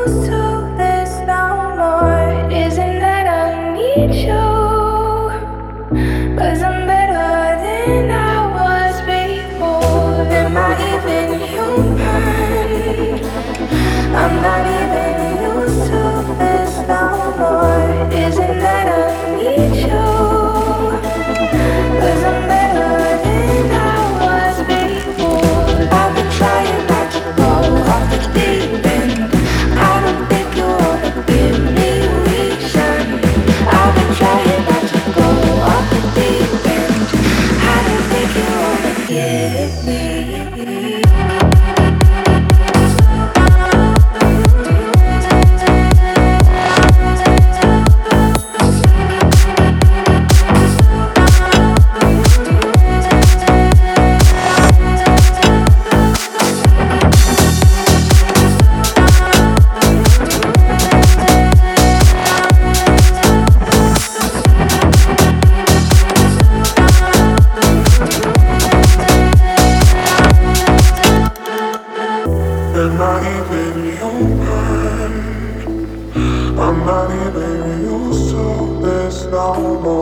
used to this no more. Isn't that I need you? 'Cause I'm better than I was before. Am I even human? I'm not even used to this no more. Isn't that I need you? 'Cause I'm better than I was before. I've been trying not to go off the deep end. I don't think you wanna give me reason. I've been trying not to go off the deep end. I don't think you wanna give me. Am I even human? I'm not even used to this no more.